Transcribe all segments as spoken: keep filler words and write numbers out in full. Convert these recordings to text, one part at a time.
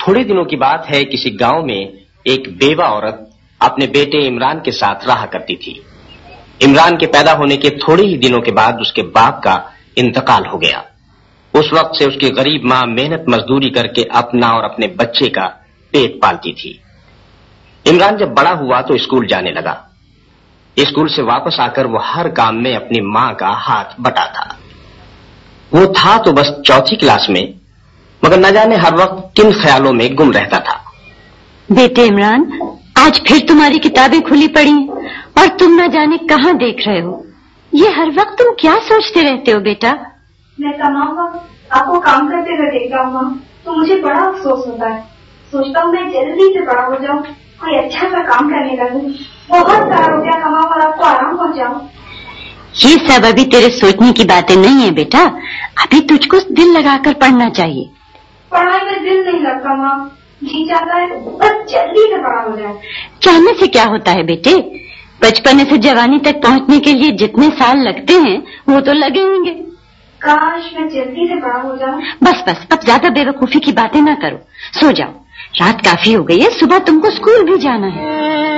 تھوڑے دنوں کی بات ہے، کسی گاؤں میں ایک بیوہ عورت اپنے بیٹے عمران کے ساتھ رہا کرتی تھی۔ عمران کے پیدا ہونے کے تھوڑے ہی دنوں کے بعد اس کے باپ کا انتقال ہو گیا۔ اس وقت سے اس کی غریب ماں محنت مزدوری کر کے اپنا اور اپنے بچے کا پیٹ پالتی تھی۔ عمران جب بڑا ہوا تو اسکول جانے لگا۔ اسکول سے واپس آ کر وہ ہر کام میں اپنی ماں کا ہاتھ بٹاتا۔ وہ تھا تو بس چوتھی کلاس میں، مگر نہ جانے ہر وقت کن خیالوں میں گم رہتا تھا۔ بیٹے عمران، آج پھر تمہاری کتابیں کھلی پڑی ہیں اور تم نہ جانے کہاں دیکھ رہے ہو۔ یہ ہر وقت تم کیا سوچتے رہتے ہو بیٹا؟ میں تمام وقت آپ کو کام کرتے ہوئے دیکھتا ہوں تو مجھے بڑا افسوس ہوتا ہے۔ سوچتا ہوں میں جلدی سے بڑا ہو جاؤں، کوئی اچھا سا کام کرنے لگوں، بہت سارا روپیہ کماؤں اور آپ کو آرام پہنچاؤں۔ یہ سب ابھی تیرے سوچنے کی باتیں نہیں ہیں بیٹا، ابھی تجھ کو دل لگا کر پڑھنا چاہیے۔ پڑھائی میں دل نہیں لگتا ماں، جی چاہتا ہے بس جلدی سے بڑا ہو جائے۔ چاہنے سے کیا ہوتا ہے بیٹے، بچپنے سے جوانی تک پہنچنے کے لیے جتنے سال لگتے ہیں وہ تو لگیں گے۔ کاش میں جلدی سے بڑا ہو جاؤں۔ بس بس اب زیادہ بے وقوفی کی باتیں نہ کرو، سو جاؤ، رات کافی ہو گئی ہے، صبح تم کو اسکول بھی جانا ہے۔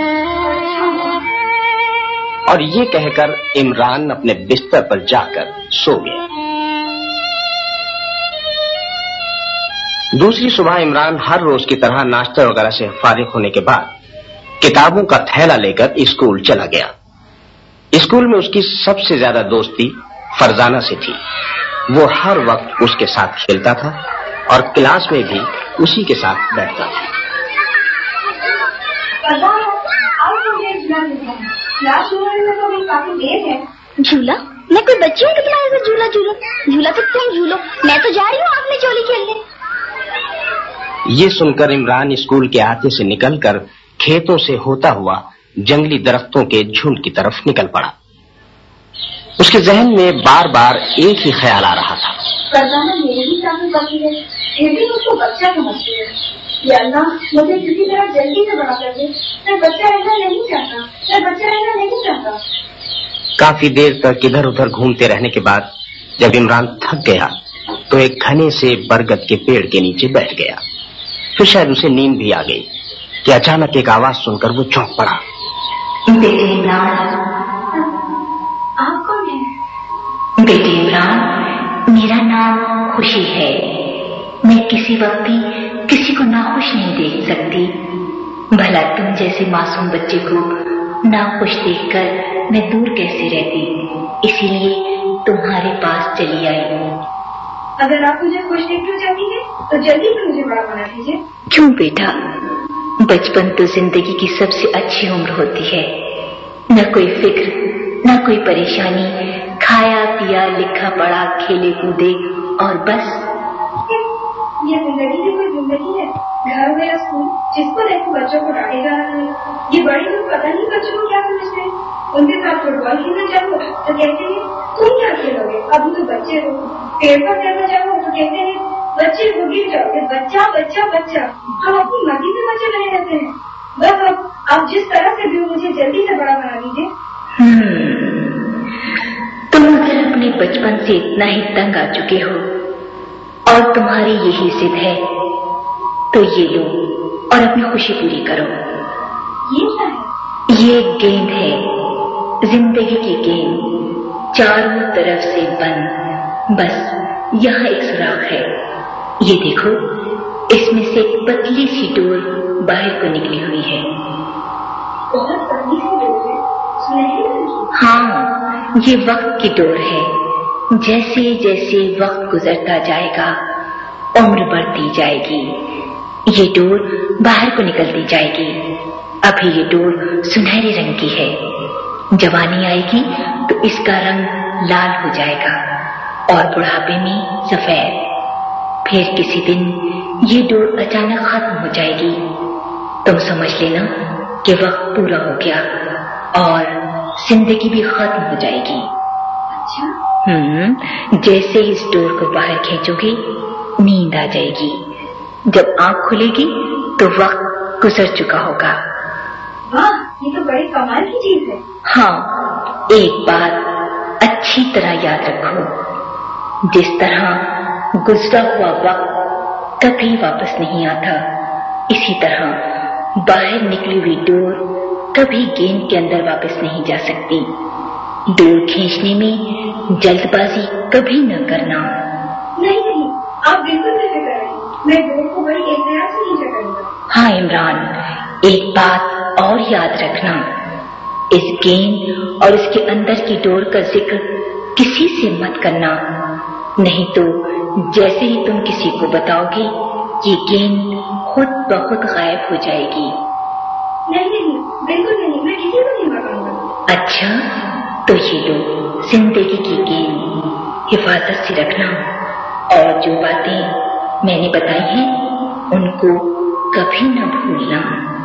اور یہ کہہ کر عمران اپنے بستر پر جا کر سو گیا۔ دوسری صبح عمران ہر روز کی طرح ناشتہ وغیرہ سے فارغ ہونے کے بعد کتابوں کا تھیلا لے کر اسکول چلا گیا۔ اسکول میں اس کی سب سے زیادہ دوستی فرزانہ سے تھی۔ وہ ہر وقت اس کے ساتھ کھیلتا تھا اور کلاس میں بھی اسی کے ساتھ بیٹھتا تھا۔ جھولا؟ میں کوئی بچی ہوں کہ تمہارے ساتھ جھولا جھولو؟ جھولا تو تم جھولو، میں تو جا رہی ہوں آپ نے چولی کھیلنے۔ یہ سن کر عمران اسکول کے احاطے سے نکل کر کھیتوں سے ہوتا ہوا جنگلی درختوں کے جھنڈ کی طرف نکل پڑا۔ اس کے ذہن میں بار بار ایک ہی خیال آ رہا تھا، فرزانہ میرے بھی سامنے بچی ہے، پھر بھی اس کو بچہ سمجھتی ہے۔ یا اللہ مجھے کسی طرح جلدی سے بڑا کر دے، میں بچہ رہنا نہیں چاہتا، میں بچہ رہنا نہیں چاہتا۔ کافی دیر تک ادھر ادھر گھومتے رہنے کے بعد جب عمران تھک گیا تو ایک گھنے سے برگد کے پیڑ کے نیچے بیٹھ گیا۔ پھر شاید اسے نیند بھی آ گئی کہ اچانک ایک آواز سن کر وہ چونک پڑا۔ بیٹے عمران۔ آپ کون ہیں؟ بیٹے عمران، میرا نام خوشی ہے۔ میں کسی وقت بھی کسی کو ناخوش نہیں دیکھ سکتی، بھلا تم جیسے معصوم بچے کو ناخوش دیکھ کر میں دور کیسے رہتی، اسی لیے تمہارے پاس چلی آئی ہوں۔ اگر آپ مجھے خوش دیکھنا چاہتی ہیں تو جلدی سے مجھے بڑا بنا دیجیے۔ کیوں بیٹا، بچپن تو زندگی کی سب سے اچھی عمر ہوتی ہے، نہ کوئی فکر نہ کوئی پریشانی، کھایا پیا لکھا پڑا کھیلے کودے اور بس۔ یہ زندگی کی کوئی زندگی ہے؟ گھر میرا اسکول، جس کو دیکھو بچوں کو ڈانٹے جا رہے ہیں۔ یہ بڑے لوگ پتہ نہیں بچوں کو کیا سمجھتے ہیں، ان کے ساتھ فٹ بال کھیلنا چاہو تو کہتے ہیں تم کیا کھیلو گے، ابھی تو بچے ہو۔ پیڑ پر چڑھنا چاہو تو کہتے ہیں بچے کو گر جاؤ گے، بچہ بچہ بچہ۔ ہم اپنی مرضی سے بچے بنے رہتے ہیں۔ بس اب آپ جس طرح سے بھی مجھے جلدی سے بڑا بنا دیجیے۔ تم اگر اپنے بچپن سے اتنا ہی تنگ آ چکے ہو اور تمہاری یہی ضد ہے تو یہ لو اور اپنی خوشی پوری کرو۔ یہ کیا ہے؟ یہ ایک گیند ہے، زندگی کی گیند، چاروں طرف سے بند، بس یہاں ایک سوراخ ہے، یہ دیکھو، اس میں سے ایک پتلی سی ڈور باہر کو نکلی ہوئی ہے۔ بہت پتلی سی ڈور ہے، سنہری رنگ کی۔ ہاں، یہ وقت کی ڈور ہے۔ جیسے جیسے وقت گزرتا جائے گا عمر بڑھتی جائے گی، یہ ڈور باہر کو نکلتی جائے گی۔ ابھی یہ ڈور سنہری رنگ کی ہے، جوانی آئے گی تو اس کا رنگ لال ہو جائے گا اور بڑھاپے میں سفید۔ پھر کسی دن یہ ڈور اچانک ختم ہو جائے گی، تم سمجھ لینا کہ وقت پورا ہو گیا اور زندگی بھی ختم ہو جائے گی۔ اچھا، ہم جیسے اس ڈور کو باہر کھینچو گے نیند آ جائے گی، جب آنکھ کھلے گی تو وقت گزر چکا ہوگا۔ واہ، یہ تو بڑی کمال کی چیز ہے۔ ہاں، ایک بات اچھی طرح یاد رکھو، جس طرح گزرا ہوا وقت कभी वापस नहीं आता। इसी तरह बाहर निकली हुई डोर कभी गेंद के अंदर वापस नहीं जा सकती। डोर खींचने में जल्दबाजी कभी न करना। नहीं नहीं, आप बिल्कुल नहीं करें। मैं डोर को बड़ी एहतियात से नीचे करूंगा। हाँ इमरान, एक बात और याद रखना, इस गेंद और इसके अंदर की डोर का जिक्र किसी से मत करना, नहीं तो जैसे ही तुम किसी को बताओगे ये गेंद खुद बहुत गायब हो जाएगी। नहीं नहीं, बिल्कुल नहीं, मैं किसी को नहीं बताऊंगा। अच्छा, तो ये लो जिंदगी की गेंद, हिफाजत से रखना और जो बातें मैंने बताई हैं उनको कभी न भूलना।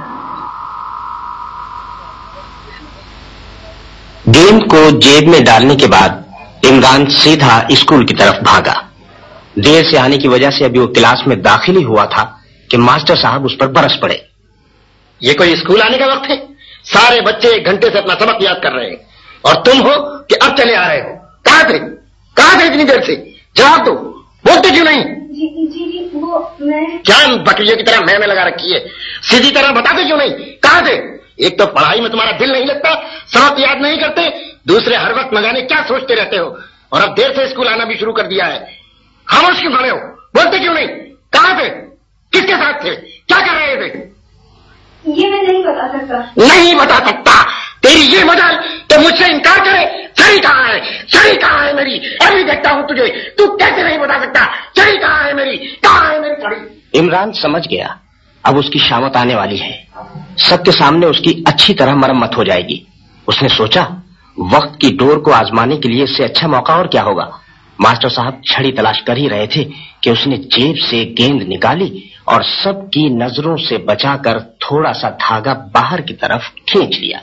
गेंद को जेब में डालने के बाद इमरान सीधा स्कूल की तरफ भागा। देर से आने की वजह से अभी वो क्लास में दाखिल ही हुआ था कि मास्टर साहब उस पर बरस पड़े। ये कोई स्कूल आने का वक्त है? सारे बच्चे एक घंटे से अपना सबक याद कर रहे हैं और तुम हो कि अब चले आ रहे हो। कहां थे कहां थे इतनी देर से? जवाब दो, बोलते क्यों नहीं? जी जी जी, वो मैं क्या बकरियों की तरह मैं में लगा रखी है? सीधी तरह बताते क्यों नहीं? कहां थे? एक तो पढ़ाई में तुम्हारा दिल नहीं लगता, सबक याद नहीं करते, दूसरे हर वक्त न जाने क्या सोचते रहते हो, और अब देर से स्कूल आना भी शुरू कर दिया है। खामोश क्यों खड़े हो? बोलते क्यों नहीं? कहां थे? किसके साथ थे? क्या कर रहे थे? ये मैं नहीं बता सकता। नहीं बता सकता? तेरी ये मजाल तो मुझसे इनकार करे। छड़ी कहाँ है? छड़ी कहाँ है मेरी? अभी देखता हूँ तुझे, तू कैसे नहीं बता सकता? छड़ी कहाँ है मेरी? कहाँ है मेरी छड़ी? इमरान समझ गया अब उसकी शामत आने वाली है, सबके सामने उसकी अच्छी तरह मरम्मत हो जाएगी। उसने सोचा वक्त की डोर को आजमाने के लिए इससे अच्छा मौका और क्या होगा। मास्टर साहब छड़ी तलाश कर ही रहे थे कि उसने जेब से गेंद निकाली और सबकी नजरों से बचाकर थोड़ा सा धागा बाहर की तरफ खींच लिया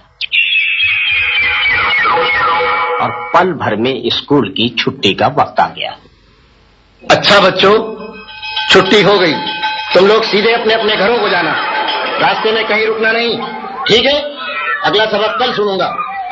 और पल भर में स्कूल की छुट्टी का वक्त आ गया। अच्छा बच्चों, छुट्टी हो गई, तुम लोग सीधे अपने अपने घरों को जाना, रास्ते में कहीं रुकना नहीं, ठीक है? अगला सबक कल सुनूंगा।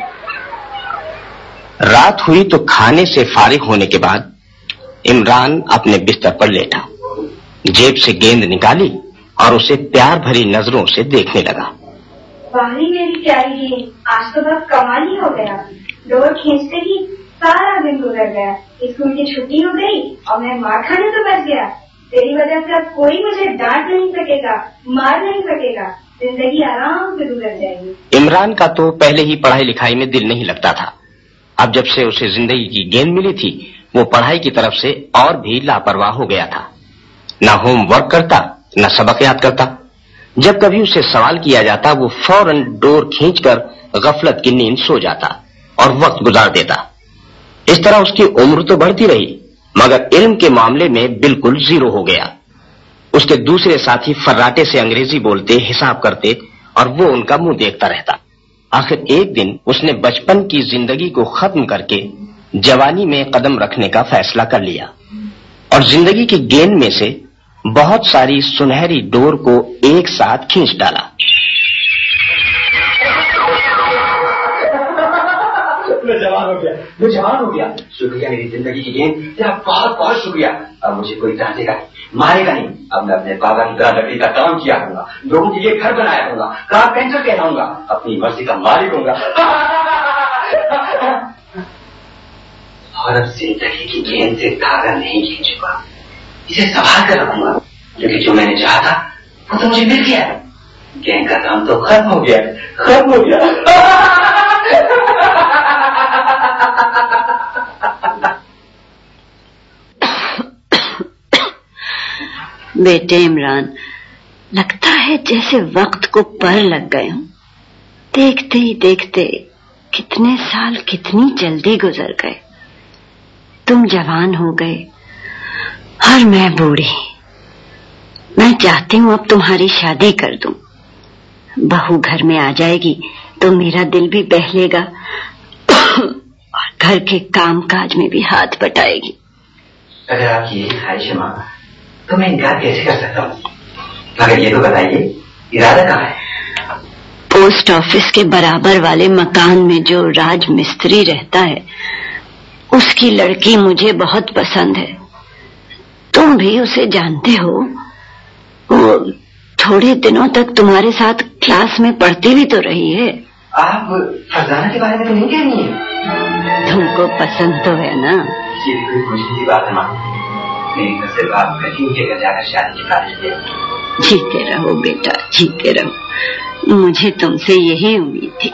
रात हुई तो खाने से फारिग होने के बाद इमरान अपने बिस्तर पर लेटा, जेब से गेंद निकाली और उसे प्यार भरी नजरों से देखने लगा। बाहरी मेरी प्यारी गेंद, आज तो बस कमाल ही हो गया। डोर खींचते ही सारा दिन गुजर गया, स्कूल की छुट्टी हो गई और मैं मार खाने तो बच गया। तेरी वजह से अब कोई मुझे डांट नहीं सकेगा, मार नहीं सकेगा, जिंदगी आराम से गुजर जाएगी। इमरान का तो पहले ही पढ़ाई लिखाई में दिल नहीं लगता था, अब जब से उसे जिंदगी की गेंद मिली थी वो पढ़ाई की तरफ से और भी लापरवाह हो गया था। न होमवर्क करता, न सबक याद करता। जब कभी उसे सवाल किया जाता वो फौरन डोर खींचकर गफलत की नींद सो जाता और वक्त गुजार देता। इस तरह उसकी उम्र तो बढ़ती रही मगर इल्म के मामले में बिल्कुल जीरो हो गया। उसके दूसरे साथी फर्राटे से अंग्रेजी बोलते, हिसाब करते और वो उनका मुंह देखता रहता। आखिर एक दिन उसने बचपन की जिंदगी को खत्म करके जवानी में कदम रखने का फैसला कर लिया और जिंदगी की गेंद में से बहुत सारी सुनहरी डोर को एक साथ खींच डाला। मैं जवान हो गया, मैं जवान हो गया। शुक्रिया मेरी जिंदगी की गेंद, तेरा बहुत बहुत शुक्रिया। अब मुझे कोई डांटेगा नहीं, मारेगा नहीं। अब मैं अपने बाबा की तरह लकड़ी का काम किया करूंगा, लोगों के लिए घर बनाया करूंगा, कारपेंटर कहलाऊंगा, अपनी मर्जी का मालिक होऊंगा। और अब जिंदगी की गेंद से धागा नहीं खींचूंगा, इसे संभाल कर रखूंगा, क्योंकि जो मैंने चाहा था वो तो मुझे मिल गया। गेंद का काम तो खत्म हो गया, खत्म हो गया। बेटे इमरान, लगता है जैसे वक्त को पर लग गए हों। देखते ही देखते कितने साल कितनी जल्दी गुजर गए। तुम जवान हो गए और मैं बूढ़ी। मैं चाहती हूँ अब तुम्हारी शादी कर दूं। बहू घर में आ जाएगी तो मेरा दिल भी बहलेगा और घर के काम काज में भी हाथ बटाएगी। अगर आपकी यही ख्वाहिश है माँ, तो मैं इनकार कैसे कर सकता हूँ? मगर ये तो बताइए, इरादा कहाँ है? पोस्ट ऑफिस के बराबर वाले मकान में जो राज मिस्त्री रहता है उसकी लड़की मुझे बहुत पसंद है। तुम भी उसे जानते हो। वो थोड़े दिनों तक तुम्हारे साथ क्लास में पढ़ती भी तो रही है। आप फरजाना के बारे में तो नहीं कह रही हैं? तुमको पसंद तो है ना? ये कोई खुशी की बात है माँ। मेरी घर से बात करके उनके घर जाकर शादी की बात है। जीते रहो बेटा, जीते रहो। मुझे तुमसे यही उम्मीद थी।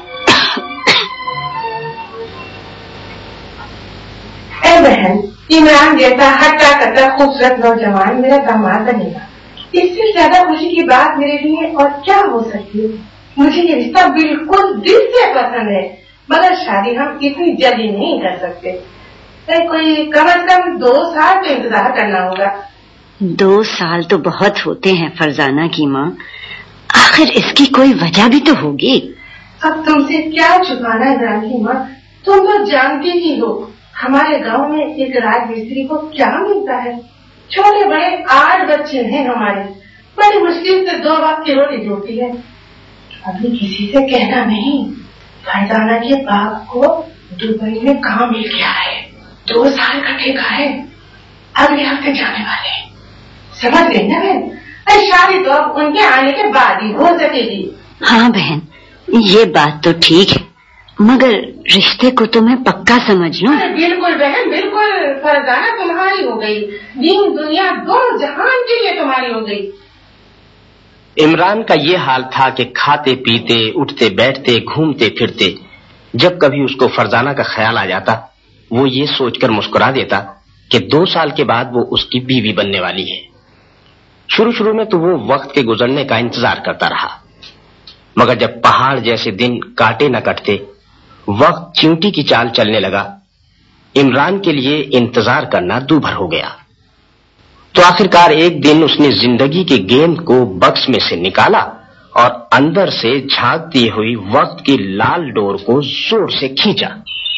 ए बहन, इमरान जैसा हट्टा कट्टा खूबसूरत नौजवान मेरा दामाद बनेगा, इससे ज्यादा खुशी की बात मेरे लिए और क्या हो सकती है। मुझे ये रिश्ता बिल्कुल दिल से पसंद है, मगर शादी हम इतनी जल्दी नहीं कर सकते। कोई कम से कम दो साल तो इंतजार करना होगा। दो साल तो बहुत होते हैं फरजाना की माँ। आखिर इसकी कोई वजह भी तो होगी। अब तुमसे क्या छुपाना है इमरान की माँ, तुम तो जानती ही हो हमारे गांव में एक राजमिस्त्री को क्या मिलता है। छोटे बड़े आठ बच्चे हैं हमारे, बड़ी मुश्किल से दो वक्त की रोटी जोड़ती है। अभी किसी से कहना नहीं, फरजाना के बाप को दुबई में काम मिल गया है, दो साल का ठेका है, अगले हफ्ते जाने वाले हैं। समझ गई ना बहन? शादी तो अब उनके आने के बाद ही हो सकेगी। हाँ बहन, ये बात तो ठीक है, मगर रिश्ते को तो मैं पक्का समझ लूं। बिल्कुल बहन, बिल्कुल। फरजाना तुम्हारी हो गई, दीन दुनिया दोनों जहान के लिए तुम्हारी हो गई। इमरान का ये हाल था कि खाते पीते, उठते बैठते, घूमते फिरते, जब कभी उसको फरजाना का ख्याल आ जाता, वो ये सोचकर मुस्कुरा देता कि दो साल के बाद वो उसकी बीवी बनने वाली है। शुरू शुरू में तो वो वक्त के गुजरने का इंतजार करता रहा, मगर जब पहाड़ जैसे दिन काटे न कटते, वक्त चींटी की चाल चलने लगा, इमरान के लिए इंतजार करना दूभर हो गया। तो आखिरकार एक दिन उसने जिंदगी के गेंद को बक्स में से निकाला और अंदर से झांकती हुई वक्त की लाल डोर को जोर से खींचा।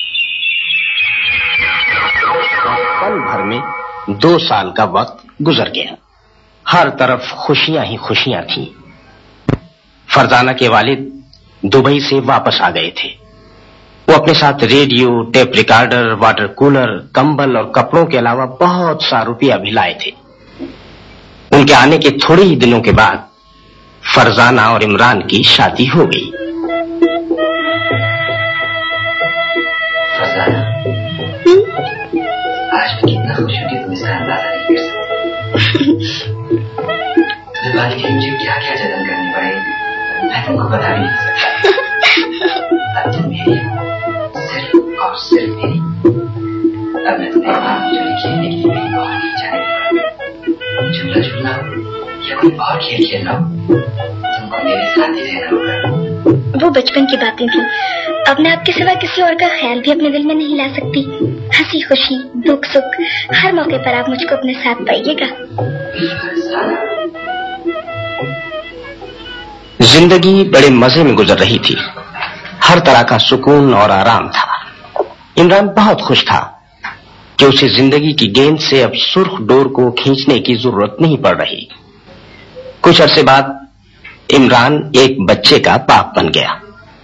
पल भर में दो साल का वक्त गुजर गया। हर तरफ खुशियां ही खुशियां थीं। फरजाना के वालिद दुबई से वापस आ गए थे। वो अपने साथ radio, tape recorder, water cooler, कंबल और कपड़ों के अलावा बहुत सा रुपया भी लाए थे। उनके आने के थोड़े ही दिनों के बाद फरजाना और इमरान की शादी हो गई। फरजाना, आज मैं कितना खुश हूँ कि तुम इसका अंदाजा नहीं कर सकते। दिवाली के मुझे क्या क्या जतन करने पड़े, मैं तुमको बता भी नहीं सकता। अब तुम मेरी, सिर्फ और सिर्फ मेरी। अब मैं तुम्हें बाहर खेलने के लिए मेरी और नहीं जाने पड़ा। झूला झूलना या कोई और खेल खेलना, तुमको मेरे साथ ही रहना होगा। वो बचपन की बातें थी। अब मैं आपके सिवा किसी और का ख्याल भी अपने दिल में नहीं ला सकती। हंसी खुशी, दुख सुख, हर मौके पर आप मुझको अपने साथ पाइएगा। जिंदगी बड़े मजे में गुजर रही थी। हर तरह का सुकून और आराम था। इमरान बहुत खुश था कि उसे जिंदगी की गेंद से अब सुर्ख डोर को खींचने की जरूरत नहीं पड़ रही। कुछ अरसे बाद इमरान एक बच्चे का बाप बन गया।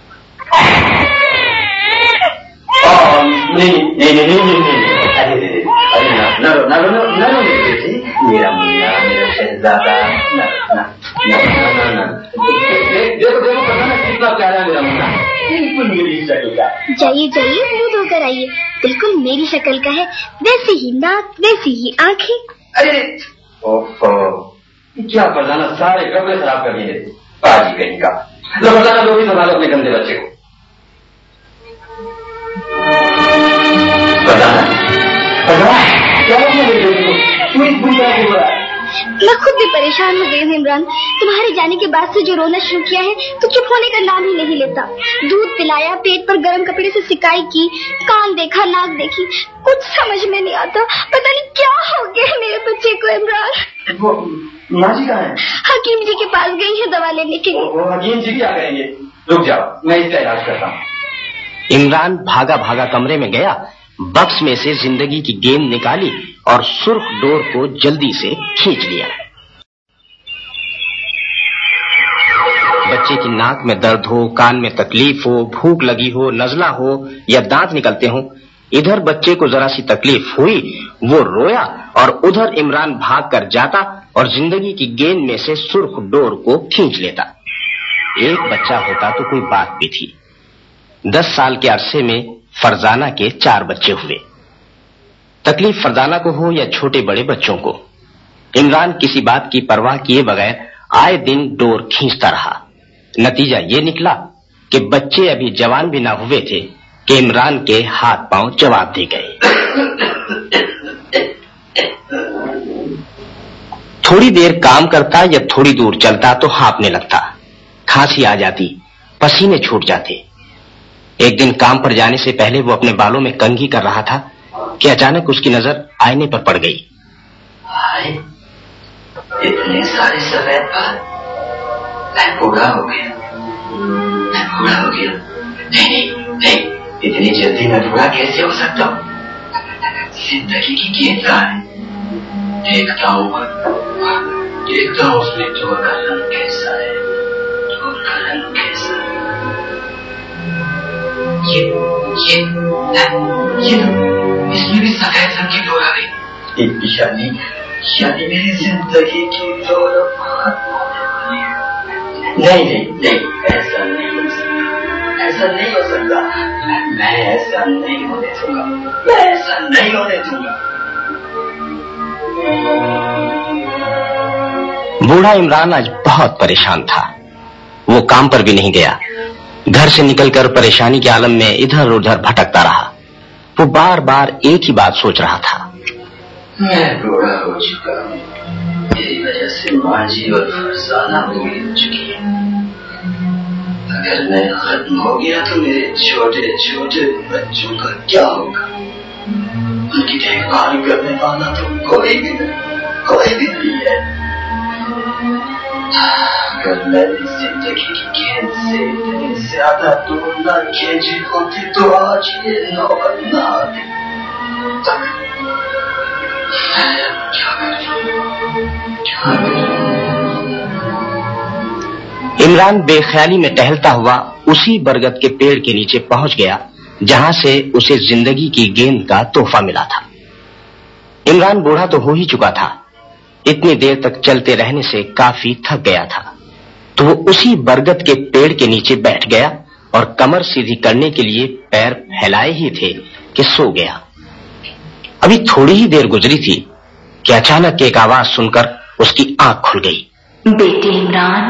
नहीं नहीं नहीं नहीं नहीं, अरे अरे ना ना ना ना ना ना बेटी, मेरा मुन्ना, मेरा शहजादा, ना ना ना ना ना, देखो देखो पता ना कितना प्यारा है मेरा मुन्ना, बिल्कुल मेरी शक्ल का। जाइए जाइए, मुंह धोकर आइए, बिल्कुल मेरी शक्ल का है, वैसी ही नाक, वैसी ही आंखें। अरे ओहो, क्या फरजाना सारे कपड़े खराब कर दिए, पाजी कहीं का। लो फरजाना, लो भी संभालो अपने गंदे बच्चे को। फरजाना, फरजाना, क्या हो गया मेरे बेटे को? क्यों इस बुरी तरह हो रहा है? मैं खुद भी परेशान हो गई हूँ इमरान। तुम्हारे जाने के बाद से जो रोना शुरू किया है तो चुप होने का नाम ही नहीं लेता। दूध पिलाया, पेट पर गर्म कपड़े से सिकाई की, कान देखा, नाक देखी, कुछ समझ में नहीं आता। पता नहीं क्या हो गया मेरे बच्चे को इमरान। वो माँ जी कहाँ है? हकीम जी के पास गई है दवा लेने के लिए। वो हकीम जी क्या करेंगे? रुक जाओ, मैं इसका इलाज करता हूँ। इमरान भागा भागा कमरे में गया, बक्स में से जिंदगी की गेंद निकाली और सुर्ख डोर को जल्दी से खींच लिया। बच्चे की नाक में दर्द हो, कान में तकलीफ हो, भूख लगी हो, नजला हो या दांत निकलते हो, इधर बच्चे को जरा सी तकलीफ हुई, वो रोया और उधर इमरान भाग कर जाता اور زندگی کی گیند میں سے سرخ ڈور کو کھینچ لیتا۔ ایک بچہ ہوتا تو کوئی بات بھی تھی۔ دس سال کے عرصے میں فرزانہ کے چار بچے ہوئے۔ تکلیف فرزانہ کو ہو یا چھوٹے بڑے بچوں کو، عمران کسی بات کی پرواہ کیے بغیر آئے دن ڈور کھینچتا رہا۔ نتیجہ یہ نکلا کہ بچے ابھی جوان بھی نہ ہوئے تھے کہ عمران کے ہاتھ پاؤں جواب دے گئے۔ تھوڑی دیر کام کرتا یا تھوڑی دور چلتا تو ہانپنے لگتا، کھانسی آ جاتی، پسینے چھوٹ جاتے۔ ایک دن کام پر جانے سے پہلے وہ اپنے بالوں میں کنگھی کر رہا تھا کہ اچانک اس کی نظر آئینے پر پڑ گئی۔ اتنے سارے سفید بال، میں بوڑھا ہو گیا، میں بوڑھا ہو گیا۔ نہیں نہیں نہیں، اتنی جلدی میں بوڑھا کیسے ہو سکتا ہوں؟ زندگی کی گیند کہاں ہے؟ دیکھتا ہوں دیکھتا ہوں اس میں ڈور کا رنگ کیسا ہے، ڈور کا رنگ کیسا ہے۔ یہ یہ اس میں بھی سفید رنگ کی ڈور آ گئی، یعنی یعنی میری زندگی کی ڈور نہیں نہیں نہیں، ایسا نہیں ہو سکتا، ایسا نہیں ہو سکتا، میں ایسا نہیں ہونے دوں گا، میں ایسا نہیں ہونے دوں گا۔ بوڑھا عمران آج بہت پریشان تھا۔ وہ کام پر بھی نہیں گیا، گھر سے نکل کر پریشانی کے عالم میں ادھر ادھر بھٹکتا رہا۔ وہ بار بار ایک ہی بات سوچ رہا تھا، میں بوڑھا ہو چکا ہوں، میری وجہ سے ماجی اور فرزانہ بوڑھی ہو چکی ہے۔ اگر میں ختم ہو گیا تو میرے چھوٹے چھوٹے بچوں کا کیا ہوگا؟ ان کی دیکھ بھال کرنے والا تو کوئی بھی نہیں، کوئی بھی نہیں ہے۔ اگر میری زندگی کی گیند سے اتنی زیادہ دور نہ کھینچی ہوتی تو آج یہ نوبت نہ آتی۔ عمران بے خیالی میں ٹہلتا ہوا اسی برگد کے پیڑ کے نیچے پہنچ گیا جہاں سے اسے زندگی کی گیند کا تحفہ ملا تھا۔ عمران بوڑھا تو ہو ہی چکا تھا، اتنی دیر تک چلتے رہنے سے کافی تھک گیا تھا، تو وہ اسی برگد کے پیڑ کے نیچے بیٹھ گیا اور کمر سیدھی کرنے کے لیے پیر پھیلائے ہی تھے کہ سو گیا۔ ابھی تھوڑی ہی دیر گزری تھی کہ اچانک ایک آواز سن کر اس کی آنکھ کھل گئی۔ بیٹے عمران،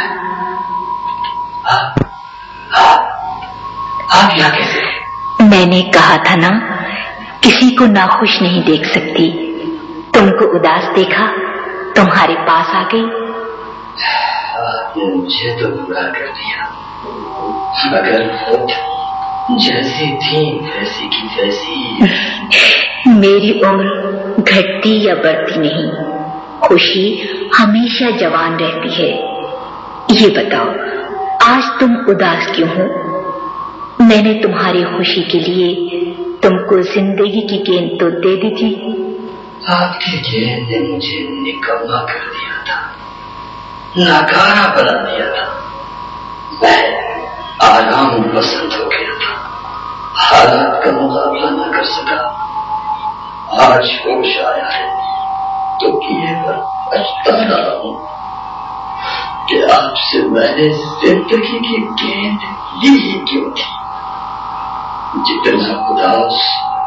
آپ یہاں کیسے؟ میں نے کہا تھا نا کسی کو ناخوش نہیں دیکھ سکتی، تم کو اداس دیکھا تمہارے پاس آ گئی۔ آپ نے مجھے تو برا کر دیا، مگر خود جیسی تھی ویسی کی ویسی۔ میری عمر گھٹتی یا بڑھتی نہیں، خوشی ہمیشہ جوان رہتی ہے۔ یہ بتاؤ آج تم اداس کیوں ہو؟ میں نے تمہاری خوشی کے لیے تم کو زندگی کی گیند تو دے دی تھی۔ آپ کی گیند نے مجھے نکما کر دیا تھا، ناکارہ بنا دیا تھا، میں آرام پسند ہو گیا تھا، حالات کا مقابلہ نہ کر سکا۔ آج ہوش آیا ہے تو کیے پر پچھتا رہا ہوں کہ آپ سے میں نے زندگی کی گیند لی ہی کیوں تھی۔ جتنا اداس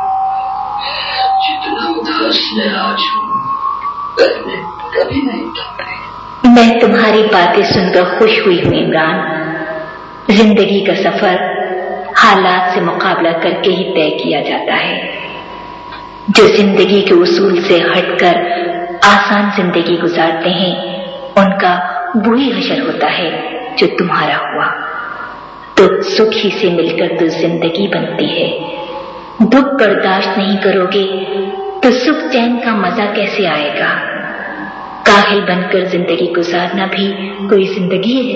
جتنا اداس میں آج ہوں پہلے کبھی نہیں تھا۔ میں تمہاری باتیں سن کر خوش ہوئی ہوں عمران۔ زندگی کا سفر حالات سے مقابلہ کر کے ہی طے کیا جاتا ہے۔ جو زندگی کے اصول سے ہٹ کر آسان زندگی گزارتے ہیں ان کا وہی حشر ہوتا ہے جو تمہارا ہوا۔ تو سکھ ہی سے مل کر تو زندگی بنتی ہے۔ دکھ برداشت نہیں کرو گے تو سکھ چین کا مزہ کیسے آئے گا؟ کاہل بن کر زندگی گزارنا بھی کوئی زندگی ہے؟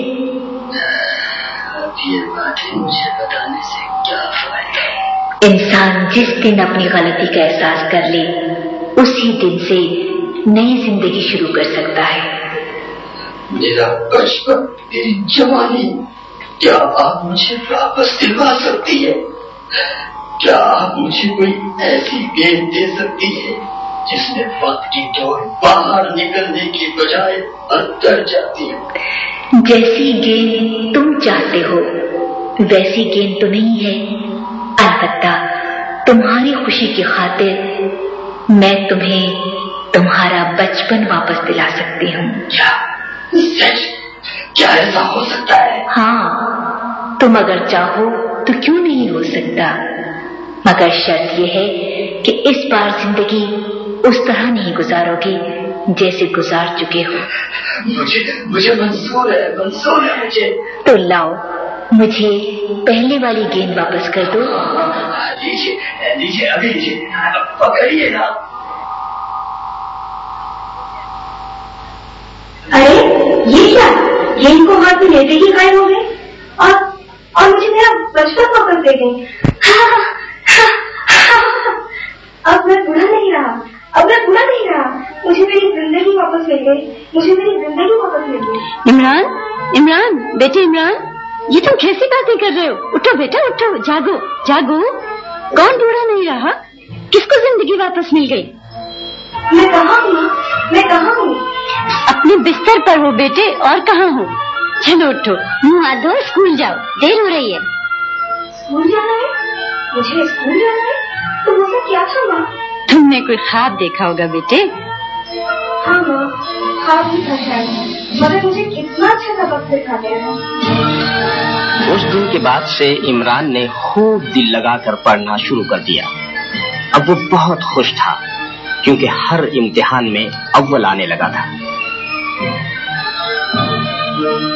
اب یہ باتیں مجھے بتانے سے کیا فائدہ؟ انسان جس دن اپنی غلطی کا احساس کر لے اسی دن سے نئی زندگی شروع کر سکتا ہے۔ میرا بچپن، میری جوانی، کیا آپ مجھے واپس دلوا سکتی ہے؟ کیا آپ مجھے کوئی ایسی گیند دے سکتی ہے جس میں وقت کی ڈور باہر نکلنے کی بجائے اندر جاتی ہے. جیسی گیند تم چاہتے ہو ویسی گیند تو نہیں ہے، البتہ تمہاری خوشی کی خاطر میں تمہیں تمہارا بچپن واپس دلا سکتی ہوں. کیا سچ؟ کیا ایسا ہو سکتا ہے؟ ہاں، تم اگر چاہو تو کیوں نہیں ہو سکتا، مگر شرط یہ ہے کہ اس بار زندگی اس طرح نہیں گزارو گی جیسے گزار چکے ہو. مجھے مجھے منظور ہے منظور ہے مجھے. تو لاؤ مجھے پہلے والی گیند واپس کر دو. لیجیے لیجیے ابھی لیجیے، پکڑیے نا. ارے یہ کیا، گیند کو ہاتھ میں لیتے ہی غائب ہو گئے اور اور مجھے میرا بچپن واپس دے گئے. اب میں بوڑھا نہیں رہا، اب میں بوڑھا نہیں رہا، مجھے میری زندگی واپس مل گئی، مجھے میری زندگی واپس مل گئی. عمران عمران بیٹے عمران، یہ تم کیسی باتیں کر رہے ہو؟ اٹھو بیٹا اٹھو، جاگو جاگو. کون بوڑھا نہیں رہا؟ کس کو زندگی واپس مل گئی؟ میں کہاں ہوں میں کہاں ہوں اپنے بستر پر ہو بیٹے، اور کہاں ہو؟ چلو اٹھو، منہ ہاتھ دھو، اسکول جاؤ، دیر ہو رہی ہے. اسکول جانا ہے؟ مجھے اسکول جانا ہے؟ تو وہ کیا تھا ماں؟ تم نے کوئی خواب دیکھا ہوگا بیٹے. ہاں ماں، خواب بھی تھا شاید، مگر مجھے کتنا اچھا سبق سکھا گیا ہے. اس دن کے بعد سے عمران نے خوب دل لگا کر پڑھنا شروع کر دیا. اب وہ بہت خوش تھا کیونکہ ہر امتحان میں اول آنے لگا تھا.